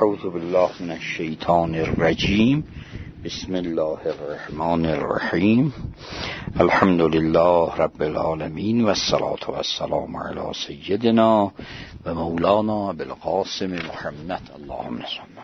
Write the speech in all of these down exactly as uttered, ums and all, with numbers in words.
اعوذ بالله من الشیطان الرجیم. بسم الله الرحمن الرحیم. الحمد لله رب العالمین و الصلاة و السلام علی سیدنا و مولانا بالقاسم محمد اللهم صل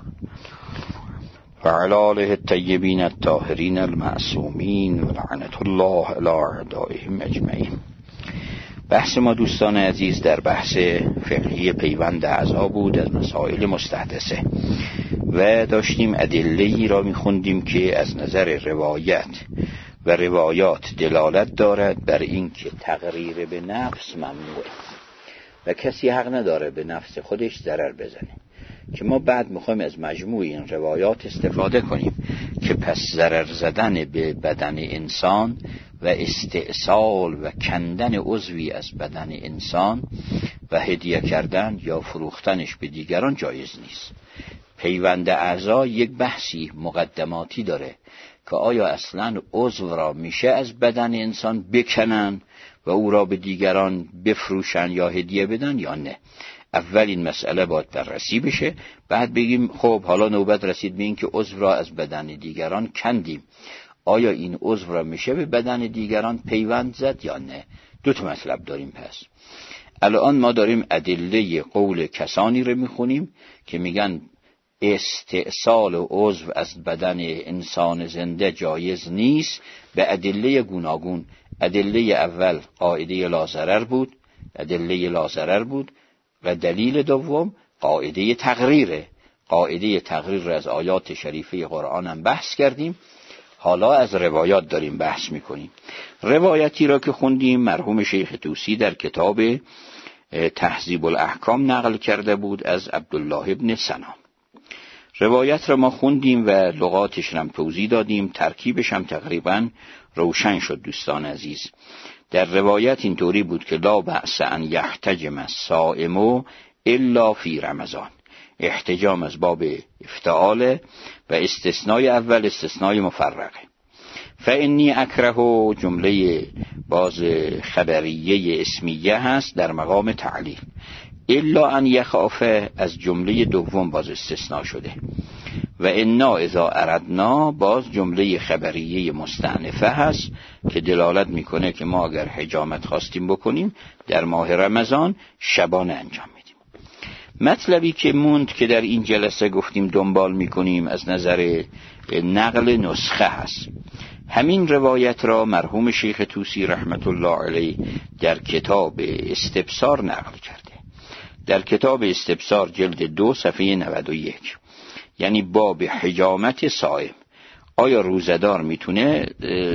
و علی آله الطیبین الطاهرین المعصومین و لعنة الله علی اعدائهم اجمعین. بحث ما دوستان عزیز در بحث فقهی پیوند اعضا بود از مسائل مستحدثه و داشتیم ادله‌ای را می‌خوندیم که از نظر روایت و روایات دلالت دارد بر این که تقریر به نفس ممنوعه و کسی حق نداره به نفس خودش ضرر بزنه، که ما بعد می‌خوایم از مجموع این روایات استفاده کنیم که پس ضرر زدن به بدن انسان و استئصال و کندن عضوی از بدن انسان و هدیه کردن یا فروختنش به دیگران جایز نیست. پیوند اعضا یک بحثی مقدماتی داره که آیا اصلاً عضو را میشه از بدن انسان بکنن و او را به دیگران بفروشن یا هدیه بدن یا نه. اول این مسئله باید بررسی بشه، بعد بگیم خب حالا نوبت رسید به این که عضو را از بدن دیگران کندیم، آیا این عضو را میشه به بدن دیگران پیوند زد یا نه. دو تا مطلب داریم. پس الان ما داریم ادله قول کسانی رو میخونیم که میگن استئصال عضو از بدن انسان زنده جایز نیست به ادله گوناگون. ادله اول قاعده لا ضرر بود، ادله لا ضرر بود و دلیل دوم قاعده تقریره. قاعده تقریر از آیات شریفه قرآن هم بحث کردیم، حالا از روایات داریم بحث میکنیم. روایتی را که خوندیم مرحوم شیخ طوسی در کتاب تهذیب الاحکام نقل کرده بود از عبدالله ابن سنان. روایت را ما خوندیم و لغاتش هم توضیح دادیم، ترکیبش هم تقریبا روشن شد دوستان عزیز. در روایت اینطوری بود که لا بأس ان یحتجم الصائم الا فی رمضان. احتجام از باب افتعال و استثنای اول استثنای مفرقه. فانی اکره جمله باز خبریه اسمیه هست در مقام تعلیل. الا ان یخافه از جمله دوم باز استثناء شده و انا اذا اردنا باز جمله خبریه مستأنفه هست که دلالت میکنه که ما اگر حجامت خواستیم بکنیم در ماه رمضان شبانه انجام میدیم. مطلبی که موند که در این جلسه گفتیم دنبال میکنیم از نظر نقل نسخه هست. همین روایت را مرحوم شیخ طوسی رحمت الله علیه در کتاب استبصار نقل کرده. در کتاب استبصار جلد دو صفحه نود و یک، یعنی باب حجامت صائم، آیا روزدار میتونه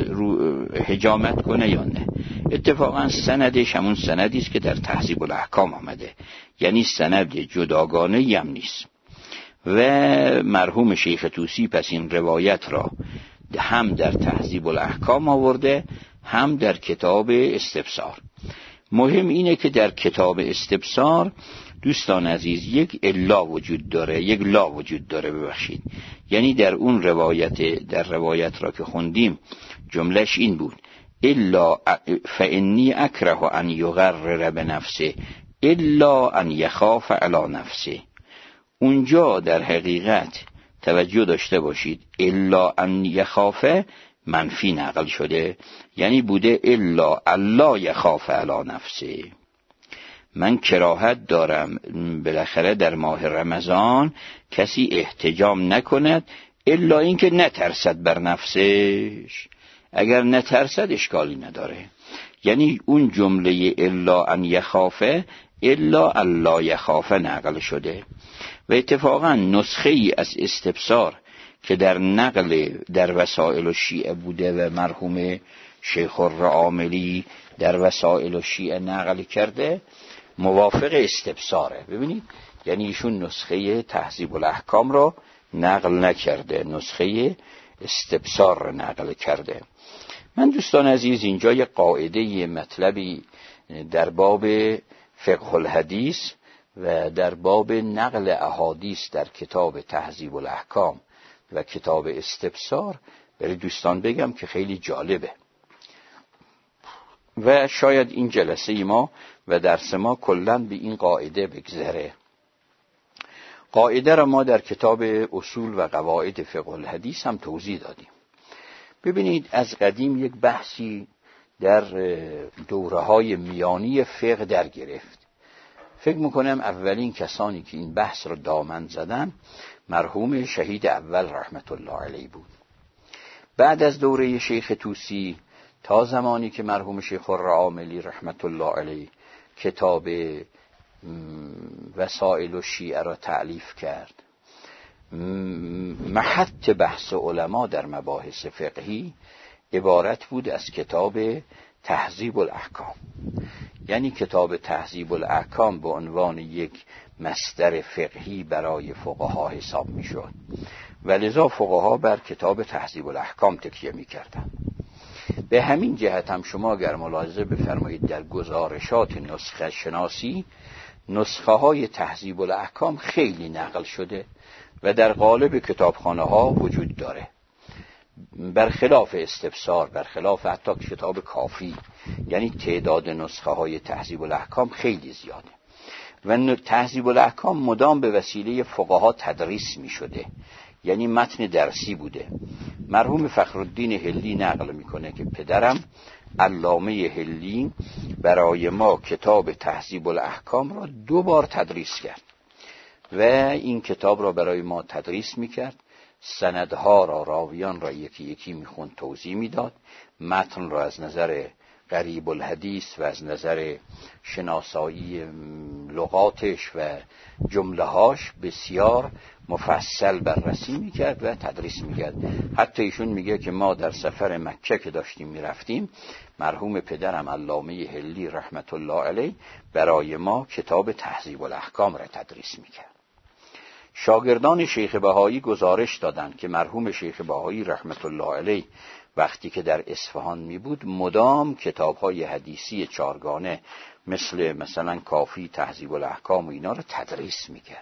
حجامت کنه یا نه. اتفاقا سندش همون سندی است که در تهذیب الاحکام آمده، یعنی سند جداگانه هم نیست. و مرحوم شیخ طوسی پس این روایت را هم در تهذیب الاحکام آورده هم در کتاب استبصار. مهم اینه که در کتاب استبصار دوستان عزیز یک الا وجود داره، یک لا وجود داره ببخشید. یعنی در اون روایت در روایت را که خوندیم جملهش این بود الا فانی اکره ان یغرر بنفسه الا ان یخاف علی نفسه. اونجا در حقیقت توجه داشته باشید الا ان یخافه منفی نقل شده، یعنی بوده الا الله یخاف علی نفسه. من کراهت دارم بالاخره در ماه رمضان کسی احتجام نکند الا اینکه نترسد بر نفسش. اگر نترسد اشکالی نداره. یعنی اون جمله الا ان یخافه الا الله یخافه نقل شده. و اتفاقا نسخه ای از استبصار که در نقل در وسائل الشیعه بوده و مرحوم شیخ الرعاملی در وسائل الشیعه نقل کرده موافق استبصاره. ببینید یعنی ایشون نسخه تهذیب الاحکام را نقل نکرده، نسخه استبصار را نقل کرده. من دوستان عزیز اینجا یک قاعده مطلبی در باب فقه الحدیث و در باب نقل احادیث در کتاب تهذیب الاحکام و کتاب استبصار برای دوستان بگم که خیلی جالبه و شاید این جلسه ما و درس ما کلاً به این قاعده بگذره. قاعده را ما در کتاب اصول و قواعد فقه الحدیث هم توضیح دادیم. ببینید از قدیم یک بحثی در دوره‌های میانی فقه در گرفت. فکر میکنم اولین کسانی که این بحث را دامن زدن مرحوم شهید اول رحمت الله علیه بود. بعد از دوره شیخ طوسی تا زمانی که مرحوم شیخ خرعاملی رحمت الله علیه کتاب وسائل الشیعه را تألیف کرد، محط بحث علما در مباحث فقهی عبارت بود از کتاب تهذیب الاحکام. یعنی کتاب تهذیب الاحکام به عنوان یک مصدر فقهی برای فقها حساب می شد و لذا فقها بر کتاب تهذیب الاحکام تکیه می کردن. به همین جهت هم شما اگر ملاحظه بفرمایید در گزارشات نسخه شناسی نسخه های تهذیب الاحکام خیلی نقل شده و در قالب کتابخانه ها وجود داره، برخلاف استفسار، برخلاف حتی کتاب کافی. یعنی تعداد نسخه های تهذیب الاحکام خیلی زیاده و تهذیب الاحکام مدام به وسیله فقها تدریس می شده، یعنی متن درسی بوده. مرحوم فخرالدین هلی نقل میکنه که پدرم علامه هلی برای ما کتاب تهذیب الاحکام را دو بار تدریس کرد و این کتاب را برای ما تدریس میکرد، سندها را، راویان را یکی یکی میخوند، توضیح میداد، متن را از نظر غریب الحدیث و از نظر شناسایی لغاتش و جملهاش بسیار مفصل بررسی میکرد و تدریس میکرد. حتی ایشون میگه که ما در سفر مکه که داشتیم میرفتیم، مرحوم پدرم علامه هلی رحمت الله علیه برای ما کتاب تهذیب الاحکام را تدریس میکرد. شاگردان شیخ بهایی گزارش دادند که مرحوم شیخ بهایی رحمت الله علیه وقتی که در اصفهان می بود مدام کتاب‌های حدیثی چارگانه مثل مثلا کافی، تهذیب الاحکام و اینا رو تدریس میکرد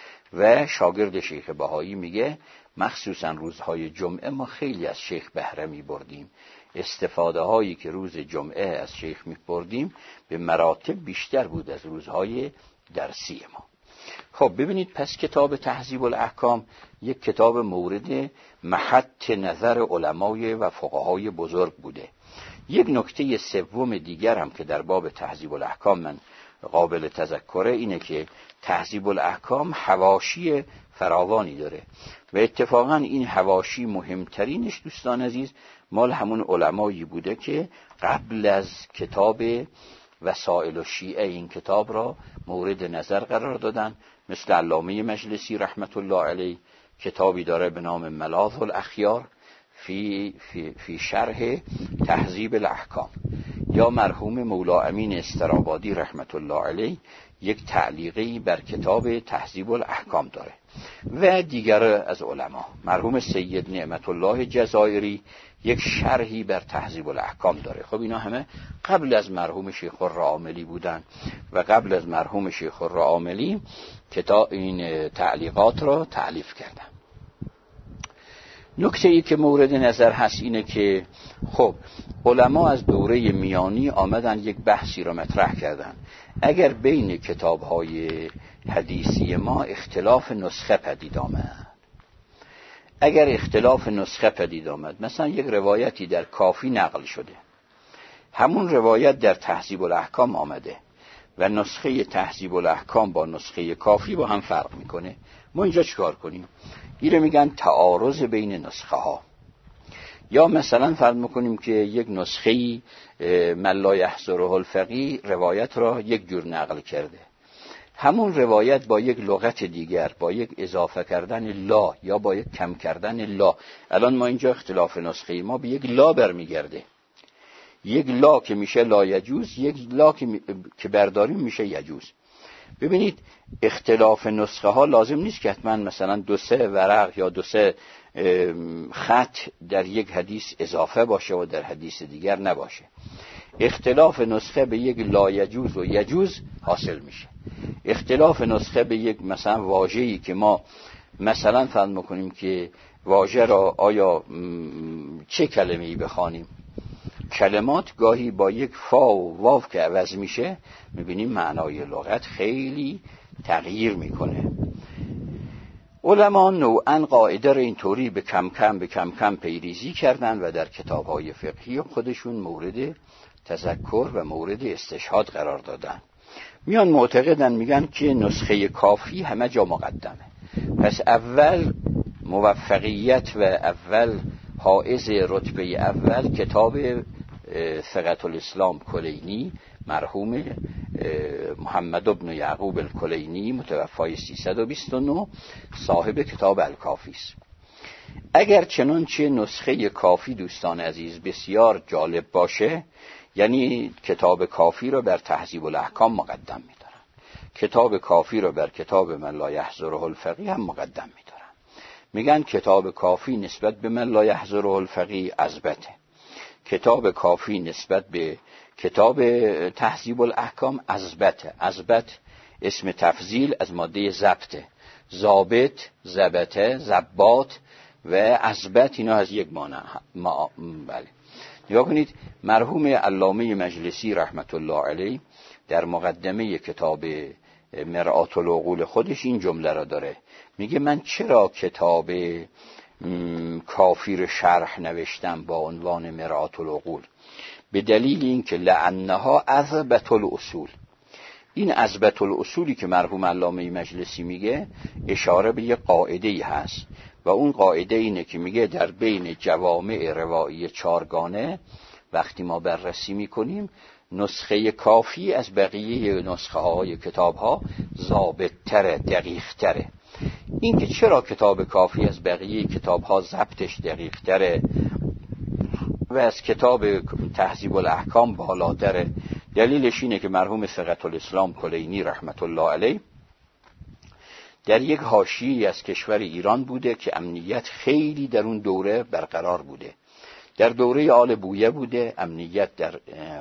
و شاگرد شیخ بهایی میگه مخصوصا روزهای جمعه ما خیلی از شیخ بهره می بردیم، استفاده هایی که روز جمعه از شیخ می بردیم به مراتب بیشتر بود از روزهای درسی ما. خب ببینید، پس کتاب تهذیب الاحکام یک کتاب مورد محط نظر علمای و فقهای بزرگ بوده. یک نکته سوم دیگر هم که در باب تهذیب الاحکام من قابل تذکره اینه که تهذیب الاحکام حواشی فراوانی داره و اتفاقا این حواشی مهمترینش دوستان عزیز مال همون علمایی بوده که قبل از کتاب وسائل الشیعه این کتاب را مورد نظر قرار دادن، مثل علامه مجلسی رحمت الله علیه کتابی داره به نام ملاذ الاخیار فی, فی, فی شرح تهذیب الاحکام، یا مرحوم مولا امین استرابادی رحمت الله علیه یک تعلیقی بر کتاب تهذیب الاحکام داره و دیگر از علما. مرحوم سید نعمت الله جزایری یک شرحی بر تهذیب الاحکام داره. خب اینا همه قبل از مرحوم شیخ خرعاملی بودن و قبل از مرحوم شیخ خرعاملی کتاب این تعلیقات را تألیف کردن. نکته ای که مورد نظر هست اینه که خب علما از دوره میانی آمدن یک بحثی را مطرح کردن. اگر بین کتاب‌های حدیثی ما اختلاف نسخه پدید آمد، اگر اختلاف نسخه پدید آمد، مثلا یک روایتی در کافی نقل شده، همون روایت در تهذیب الاحکام آمده و نسخه تهذیب الاحکام با نسخه کافی با هم فرق میکنه، ما اینجا چیکار کنیم؟ اینو میگن تعارض بین نسخه ها. یا مثلا فرض میکنیم که یک نسخه‌ای من لا یحضره الفقیه روایت را یک جور نقل کرده، همون روایت با یک لغت دیگر، با یک اضافه کردن لا یا با یک کم کردن لا، الان ما اینجا اختلاف نسخه ما به یک لا برمیگرده، یک لا که میشه لا یجوز، یک لا که برداریم میشه یجوز. ببینید اختلاف نسخه ها لازم نیست که حتما مثلا دو سه ورق یا دو سه خط در یک حدیث اضافه باشه و در حدیث دیگر نباشه. اختلاف نسخه به یک لا یجوز و یجوز حاصل میشه. اختلاف نسخه به یک مثلا واژه‌ای که ما مثلا فهم میکنیم که واژه را آیا چه کلمه‌ای بخوانیم، کلمات گاهی با یک فا و واو که عوض میشه میبینیم معنای لغت خیلی تغییر میکنه. علما نوعاً قاعده را اینطوری به کم کم به کم کم پیریزی کردن و در کتاب‌های فقهی خودشون مورد تذکر و مورد استشهاد قرار دادن. میان معتقدن میگن که نسخه کافی همه جا مقدمه، پس اول موفقیت و اول حائز رتبه اول کتاب ثقة الاسلام کلینی مرحوم محمد ابن یعقوب الکلینی متوفای سیصد و بیست و نه صاحب کتاب الکافی است. اگر چنانچه نسخه کافی دوستان عزیز بسیار جالب باشه، یعنی کتاب کافی را بر تهذیب الاحکام مقدم می‌دارن، کتاب کافی را بر کتاب من لا یحضره الفقیه هم مقدم می‌دارن. میگن کتاب کافی نسبت به من لا یحضره الفقیه اثبته، کتاب کافی نسبت به کتاب تهذیب الاحکام اثبته. اثبت اسم تفضیل از ماده ضبطه، ضابط، ضبطه، ضباط و اثبت اینا از یک معنی ما... بله. نگاه کنید مرحوم علامه مجلسی رحمت الله علیه در مقدمه کتاب مرآت العقول خودش این جمله را داره، میگه من چرا کتاب کافی رو شرح نوشتم با عنوان مرآت العقول؟ به دلیل اینکه لعنها اثبت الاصول. این اثبت الاصولی که مرحوم علامه مجلسی میگه اشاره به یک قاعده‌ای هست و اون قاعده اینه که میگه در بین جوامع روایی چارگانه وقتی ما بررسی میکنیم نسخه کافی از بقیه نسخه های کتاب ها ضابط تره، دقیق تره. این که چرا کتاب کافی از بقیه کتاب ها ضبطش دقیق تره و از کتاب تهذیب الاحکام بالاتره، دلیلش اینه که مرحوم ثقة الاسلام کلینی رحمت الله علیه در یک حاشیه‌ای از کشور ایران بوده که امنیت خیلی در اون دوره برقرار بوده. در دوره آل بویه بوده، امنیت در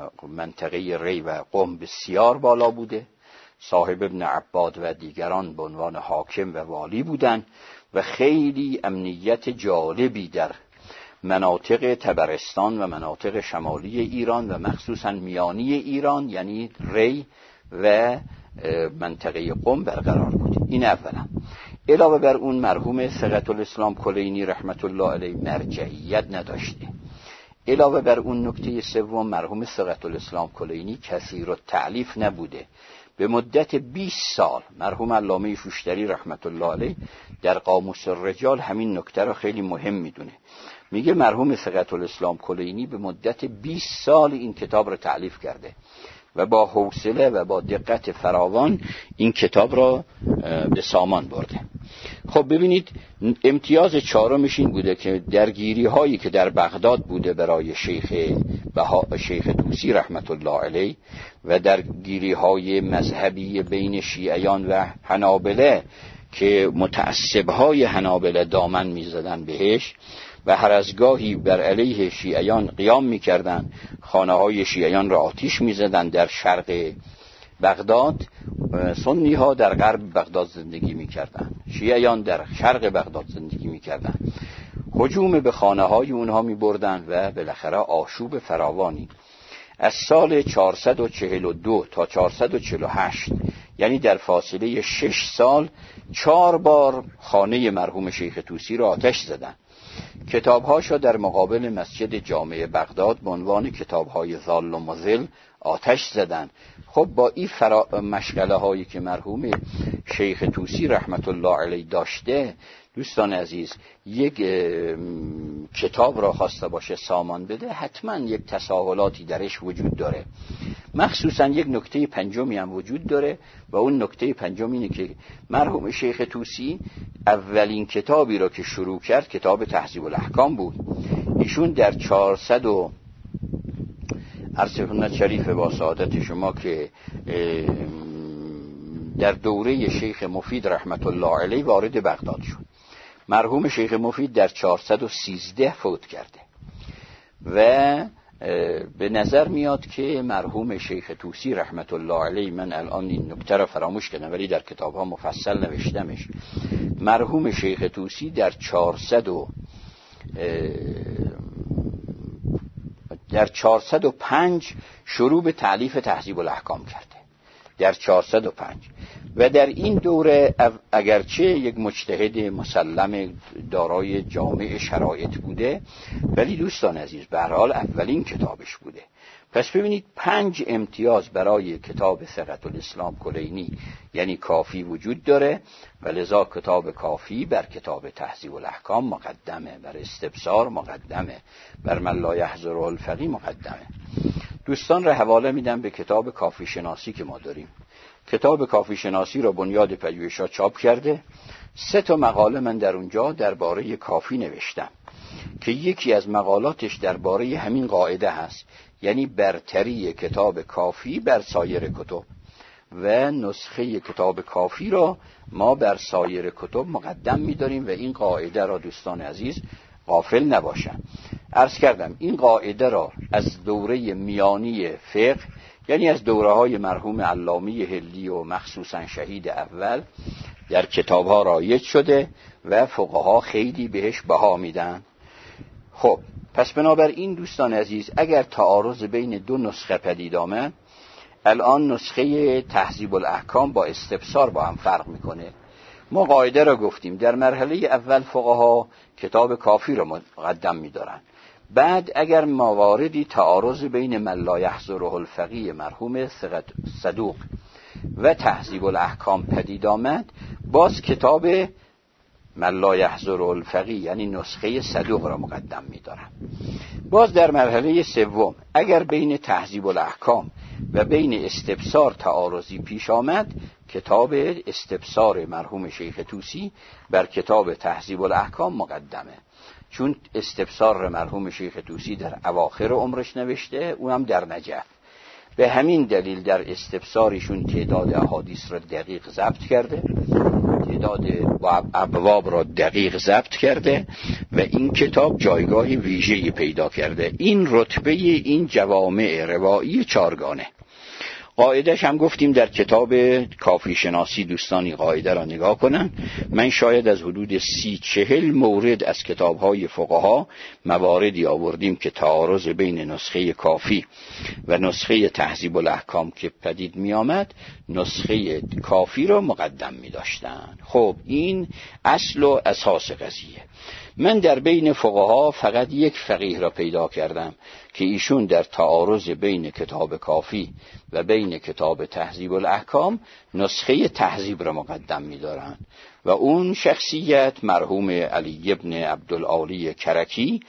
منطقه ری و قم بسیار بالا بوده. صاحب ابن عباد و دیگران به عنوان حاکم و والی بودند و خیلی امنیت جالبی در مناطق تبرستان و مناطق شمالی ایران و مخصوصا میانی ایران یعنی ری و منطقه قم برقرار بود. این اولا. علاوه بر اون مرحوم ثقة الاسلام کلینی رحمت الله علیه مرجعیت نداشته. علاوه بر اون نکته سوم مرحوم ثقة الاسلام کلینی کثیر التألیف نبوده. به مدت بیست سال مرحوم علامه شوشتری رحمت الله علیه در قاموس الرجال همین نکته را خیلی مهم میدونه. میگه مرحوم ثقة الاسلام کلینی به مدت بیست سال این کتاب را تألیف کرده و با حوصله و با دقت فراوان این کتاب را به سامان برده. خب ببینید امتیاز چهارمش این بوده که درگیری هایی که در بغداد بوده برای شیخ بها شیخ طوسی رحمت الله علیه و درگیری های مذهبی بین شیعیان و حنابله که متعصب های حنابله دامن میزدن بهش و هر از گاهی بر علیه شیعیان قیام میکردن، خانه های شیعیان را آتش میزدن در شرق بغداد. سنی ها در غرب بغداد زندگی میکردن، شیعیان در شرق بغداد زندگی میکردن. هجوم به خانه های اونها میبردن و بالاخره آشوب فراوانی از سال چهارصد و چهل و دو تا چهارصد و چهل و هشت یعنی در فاصله شش سال چهار بار خانه مرحوم شیخ طوسی را آتش زدن. کتابهاشو در مقابل مسجد جامع بغداد به عنوان کتابهای ظال و مضل آتش زدن. خب با این فرا... مشغله هایی که مرحوم شیخ طوسی رحمت الله علیه داشته، دوستان عزیز یک کتاب را خواسته باشه سامان بده حتما یک تساهلاتی درش وجود داره. مخصوصا یک نکته پنجمی هم وجود داره و اون نکته پنجم اینه که مرحوم شیخ طوسی اولین کتابی را که شروع کرد کتاب تهذیب الاحکام بود. ایشون در چهارصد و عرض خدمت شریف با سعادت شما که در دوره شیخ مفید رحمت الله علیه وارد بغداد شد. مرحوم شیخ مفید در چهارصد و سیزده فوت کرده و به نظر میاد که مرحوم شیخ طوسی رحمت الله علیه، من الان این نکته را فراموش کردم ولی در کتاب ها مفصل نوشتمش، مرحوم شیخ طوسی در چهارصد و در چهارصد و پنج شروع به تألیف تهذیب الاحکام کرده. در چهارصد و پنج و در این دوره اگرچه یک مجتهد مسلم دارای جامع شرایط بوده، ولی دوستان عزیز به هر حال اولین کتابش بوده. پس ببینید پنج امتیاز برای کتاب ثقة الاسلام کلینی یعنی کافی وجود داره و لذا کتاب کافی بر کتاب تهذیب الاحکام مقدمه، بر استبصار مقدمه، بر من لا یحضره الفقیه مقدمه. دوستان را حواله میدم به کتاب کافی شناسی که ما داریم. کتاب کافی شناسی را بنیاد پژوهشات چاپ کرده. سه تا مقاله من در اونجا درباره کافی نوشتم که یکی از مقالاتش درباره همین قاعده هست، یعنی برتری کتاب کافی بر سایر کتب و نسخه کتاب کافی را ما بر سایر کتب مقدم می‌داریم و این قاعده را دوستان عزیز غافل نباشند. عرض کردم این قاعده را از دوره میانی فقه، یعنی از دوره‌های مرحوم علامه حلی و مخصوصا شهید اول، در کتاب‌ها رایج شده و فقها خیلی بهش بها میدن. خب پس بنابراین دوستان عزیز اگر تعارض بین دو نسخه پدید آمد، الان نسخه تهذیب الاحکام با استبصار با هم فرق میکنه. ما قاعده را گفتیم در مرحله اول فقها کتاب کافی را مقدم میدارن، بعد اگر مواردی تعارض بین من لا یحضره الفقیه مرحوم صدوق و تهذیب الاحکام پدید آمد، باز کتاب من لا یحضره الفقیه یعنی نسخه صدوق را مقدم می‌دارم. باز در مرحله سوم اگر بین تهذیب الاحکام و بین استبصار تعارضی پیش آمد، کتاب استبصار مرحوم شیخ طوسی بر کتاب تهذیب الاحکام مقدمه، چون استبصار مرحوم شیخ طوسی در اواخر عمرش نوشته، اونم در نجف. به همین دلیل در استبصارشون تعداد احادیث را دقیق ضبط کرده، تعداد ابواب را دقیق ضبط کرده و این کتاب جایگاه ویژه‌ای پیدا کرده. این رتبه این جوامع روایی چارگانه. قاعدش هم گفتیم در کتاب کافی شناسی، دوستانی قاعده را نگاه کنن. من شاید از حدود سی چهل مورد از کتاب‌های فقها مواردی آوردیم که تعارض بین نسخه کافی و نسخه تهذیب الاحکام که پدید می آمد، نسخه کافی را مقدم می داشتن. خب این اصل و اساس قضیه. من در بین فقها فقط یک فقیه را پیدا کردم که ایشون در تعارض بین کتاب کافی و بین کتاب تهذیب الاحکام نسخه تهذیب را مقدم می‌دارند و اون شخصیت مرحوم علی ابن عبدالعالی کرکی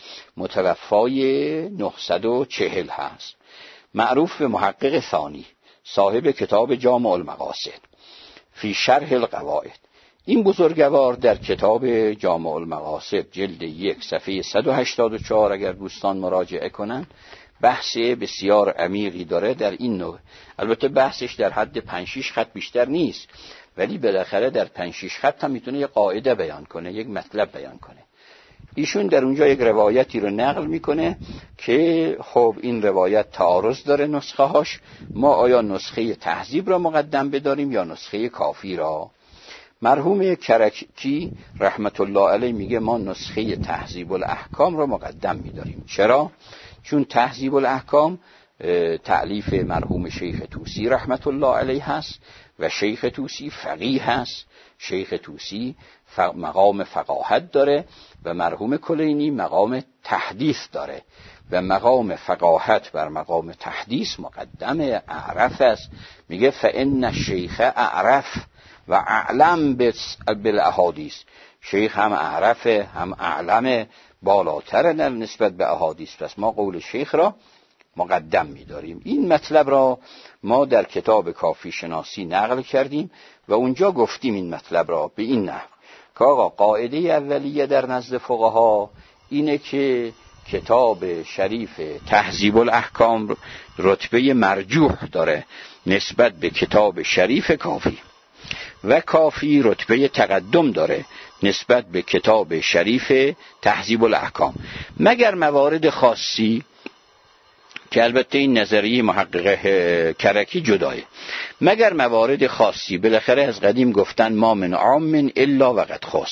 متوفای نهصد و چهل هست، معروف به محقق ثانی، صاحب کتاب جامع المقاصد فی شرح القواعد. این بزرگوار در کتاب جامع المقاصد جلد یک صفحه صد و هشتاد و چهار اگر دوستان مراجعه کنن بحث بسیار عمیقی داره در این نوع. البته بحثش در حد پنج شش خط بیشتر نیست، ولی بالاخره در پنج شش خط هم میتونه یک قاعده بیان کنه، یک مطلب بیان کنه. ایشون در اونجا یک روایتی رو نقل میکنه که خب این روایت تعارض داره نسخه هاش، ما آیا نسخه تهذیب را مقدم بداریم یا نسخه کافی را؟ مرحوم کرکی رحمت الله علیه میگه ما نسخه تهذیب الاحکام را مقدم میداریم. چرا؟ چون تهذیب الاحکام تألیف مرحوم شیخ طوسی رحمت الله علیه هست و شیخ طوسی فقیه هست. شیخ طوسی مقام فقاهت داره و مرحوم کلینی مقام تحدیث داره و مقام فقاهت بر مقام تحدیث مقدم اعرف است. میگه فإن الشیخ اعرف و اعلم بالاحادیث، شیخ هم اعرفه هم اعلمه، بالاتر نسبت به احادیث، پس ما قول شیخ را مقدم می‌داریم. این مطلب را ما در کتاب کافی شناسی نقل کردیم و اونجا گفتیم این مطلب را به این نحو که آقا قاعده اولیه در نزد فقها اینه که کتاب شریف تهذیب الاحکام رتبه مرجوح داره نسبت به کتاب شریف کافی و کافی رتبه تقدم داره نسبت به کتاب شریف تهذیب الاحکام، مگر موارد خاصی که البته این نظریه محقق کرکی جدایه، مگر موارد خاصی. بالاخره از قدیم گفتن ما من عام الا وقد خص،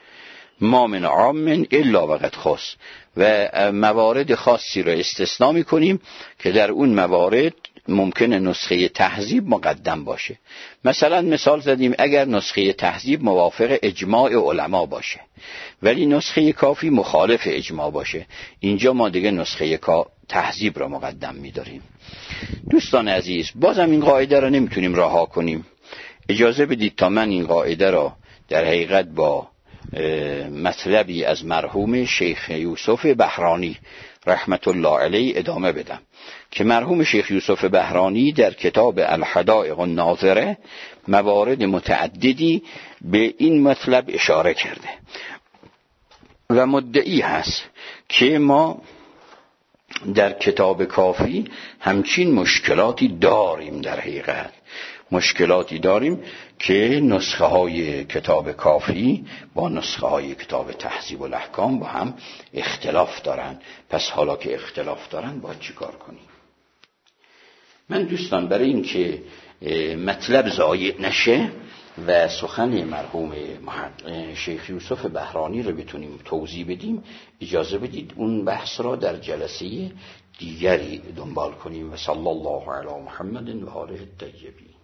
ما من عام الا وقد خص، و موارد خاصی را استثناء می‌کنیم که در اون موارد ممکنه نسخه تهذیب مقدم باشه. مثلا مثال زدیم اگر نسخه تهذیب موافق اجماع علما باشه ولی نسخه کافی مخالف اجماع باشه، اینجا ما دیگه نسخه تهذیب را مقدم می‌داریم. دوستان عزیز، بازم این قاعده را نمیتونیم رها کنیم. اجازه بدید تا من این قاعده را در حقیقت با مطلبی از مرحوم شیخ یوسف بهرانی رحمت الله علیه ادامه بدم که مرحوم شیخ یوسف بهرانی در کتاب الحدائق الناظره موارد متعددی به این مطلب اشاره کرده و مدعی هست که ما در کتاب کافی همچین مشکلاتی داریم. در حقیقت مشکلاتی داریم که نسخه های کتاب کافی با نسخه های کتاب تهذیب الاحکام با هم اختلاف دارن. پس حالا که اختلاف دارن باید چی کار کنیم؟ من دوستان برای این که مطلب ضایع نشه و سخن مرحوم شیخ یوسف بهرانی رو بتونیم توضیح بدیم، اجازه بدید اون بحث را در جلسه دیگری دنبال کنیم. و صلی الله علی محمد و آله الطیبین.